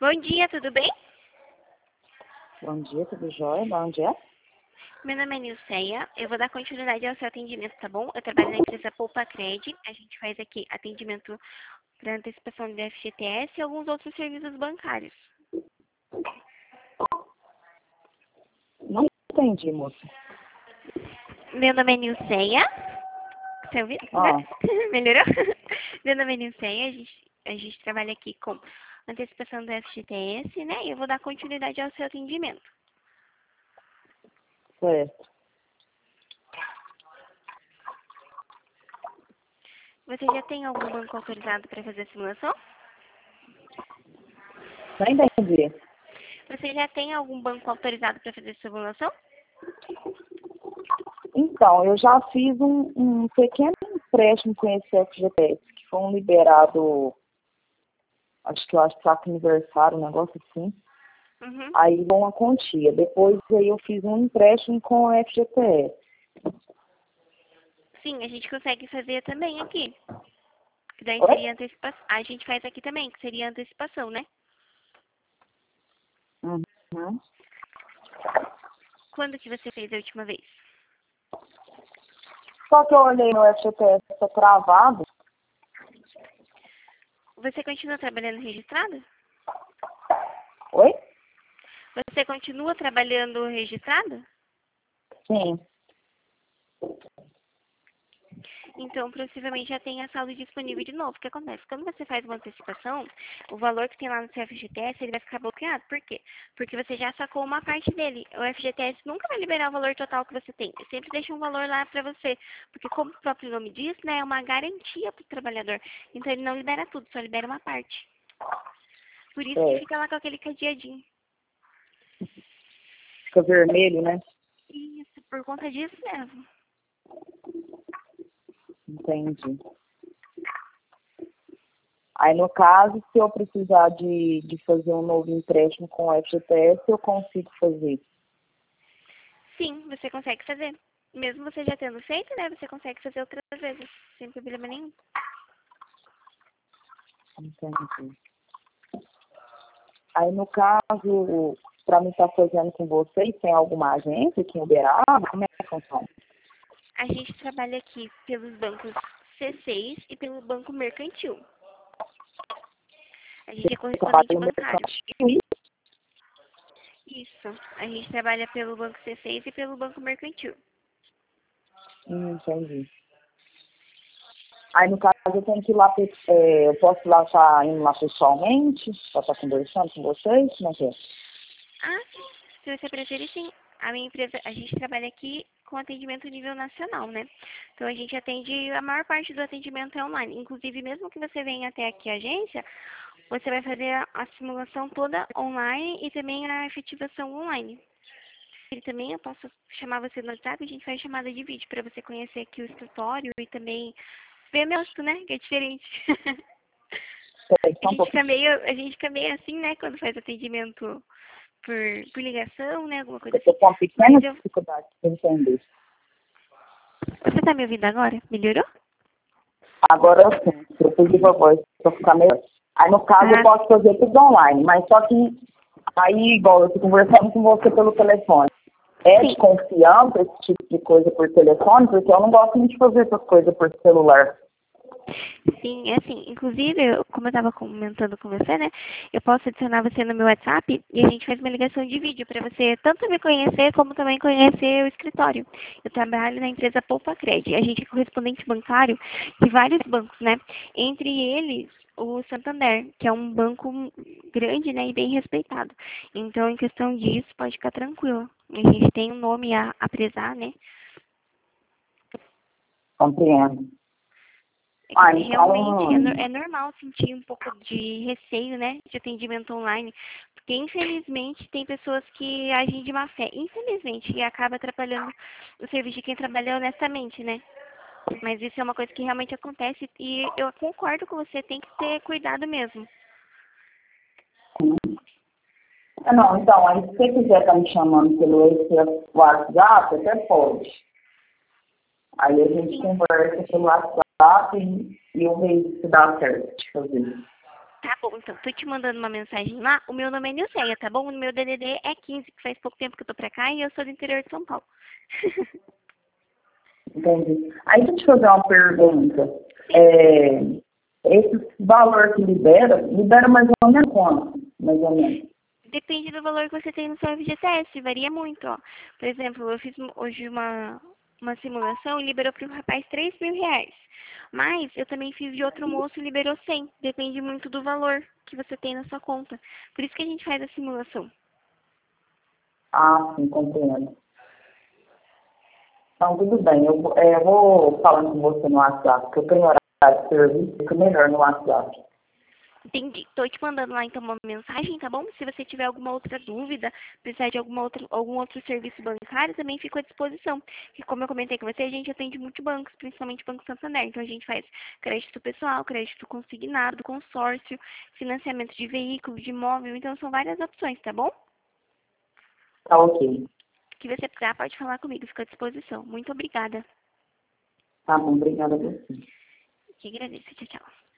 Bom dia, tudo bem? Bom dia, tudo jóia? Bom dia. Meu nome é Nilceia, eu vou dar continuidade ao seu atendimento, tá bom? Eu trabalho na empresa Poupa Cred, a gente faz aqui atendimento para antecipação de FGTS e alguns outros serviços bancários. Não entendi, moça. Meu nome é Nilceia, você ouviu? Melhorou? Meu nome é Nilceia, a gente trabalha aqui com antecipação do FGTS, né? E eu vou dar continuidade ao seu atendimento. Certo. Você já tem algum banco autorizado para fazer a simulação? Não entendi. Você já tem algum banco autorizado para fazer a simulação? Então, eu já fiz um pequeno empréstimo com esse FGTS, que foi um liberado, acho que saco aniversário, um negócio assim. Uhum. Aí uma quantia. Depois aí eu fiz um empréstimo com a FGTS. Sim, a gente consegue fazer também aqui. Que daí Oi? seria antecipação. A gente faz aqui também, que seria antecipação, né? Uhum. Quando que você fez a última vez? Só que eu olhei no FGTS, tá travado. Você continua trabalhando registrado? Oi? Você continua trabalhando registrado? Sim. Então, possivelmente já tem a saldo disponível de novo. O que acontece? Quando você faz uma antecipação, o valor que tem lá no seu FGTS, ele vai ficar bloqueado. Por quê? Porque você já sacou uma parte dele. O FGTS nunca vai liberar o valor total que você tem. Ele sempre deixa um valor lá para você. Porque, como o próprio nome diz, né, é uma garantia para o trabalhador. Então, ele não libera tudo, só libera uma parte. Por isso que fica lá com aquele cadeadinho. Fica vermelho, né? Isso, por conta disso mesmo. Entendi. Aí, no caso, se eu precisar de fazer um novo empréstimo com o FGTS, eu consigo fazer. Sim, você consegue fazer. Mesmo você já tendo feito, né, você consegue fazer outras vezes, sem problema nenhum. Entendi. Aí, no caso, para mim estar fazendo com vocês, tem alguma agência aqui em Uberaba? Como é que funciona? A gente trabalha aqui pelos bancos C6 e pelo Banco Mercantil. A gente é correspondente bancário. Isso. A gente trabalha pelo Banco C6 e pelo Banco Mercantil. Entendi. Aí, no caso, eu tenho que ir lá, eu posso ir lá estar indo lá pessoalmente, para estar conversando com vocês? Como é que é? Ah, sim. Se você preferir, sim. A minha empresa, a gente trabalha aqui com atendimento nível nacional, né? Então, a gente atende, a maior parte do atendimento é online. Inclusive, mesmo que você venha até aqui a agência, você vai fazer a simulação toda online e também a efetivação online. E também eu posso chamar você no WhatsApp, a gente faz chamada de vídeo para você conhecer aqui o escritório e também ver meu rosto, né? Que é diferente. A gente fica meio assim, né? Quando faz atendimento por ligação, né? Alguma coisa Eu assim. estou com uma pequena dificuldade de entender. Você tá me ouvindo agora? Melhorou? Agora sim, eu pedi pra voz para ficar melhor. Aí, no caso, eu posso fazer tudo online, mas só que aí, igual eu estou conversando com você pelo telefone. É de confiança esse tipo de coisa por telefone, porque eu não gosto muito de fazer essas coisas por celular. Sim, é assim. Inclusive, como eu estava comentando com você, né? Eu posso adicionar você no meu WhatsApp e a gente faz uma ligação de vídeo para você tanto me conhecer como também conhecer o escritório. Eu trabalho na empresa Poupa Cred. A gente é correspondente bancário de vários bancos, né? Entre eles, o Santander, que é um banco grande, né, e bem respeitado. Então, em questão disso, pode ficar tranquilo. A gente tem um nome a prezar, né? Compreendo. Realmente é normal sentir um pouco de receio, né, de atendimento online, porque infelizmente tem pessoas que agem de má fé, infelizmente, e acaba atrapalhando o serviço de quem trabalha honestamente, né? Mas isso é uma coisa que realmente acontece e eu concordo com você, tem que ter cuidado mesmo. Não, então, aí se você quiser estar me chamando pelo WhatsApp, até pode. Aí a gente conversa pelo WhatsApp e eu vejo se dá certo de fazer. Tá bom, então, tô te mandando uma mensagem lá. O meu nome é Nilceia, tá bom? O meu DDD é 15, que faz pouco tempo que eu tô pra cá e eu sou do interior de São Paulo. Entendi. Aí deixa eu te fazer uma pergunta. Esse valor que libera mais ou menos quanto? Mais ou menos. Depende do valor que você tem no seu FGTS, varia muito, ó. Por exemplo, eu fiz hoje uma simulação e liberou para o rapaz R$ 3.000. Mas eu também fiz de outro moço e liberou 100. Depende muito do valor que você tem na sua conta. Por isso que a gente faz a simulação. Ah, sim, compreendo. Então, tudo bem. Eu vou falando com você no WhatsApp, porque eu tenho horário de serviço, fica melhor no WhatsApp. Entendi. Tô te mandando lá então uma mensagem, tá bom? Se você tiver alguma outra dúvida, precisar de algum outro serviço bancário, também fico à disposição. E como eu comentei com você, a gente atende multibancos, principalmente Banco Santander. Então a gente faz crédito pessoal, crédito consignado, consórcio, financiamento de veículo, de imóvel. Então são várias opções, tá bom? Tá ok. O que você precisar, pode falar comigo, fico à disposição. Muito obrigada. Tá bom, obrigada a você. Que agradeço. Tchau, tchau.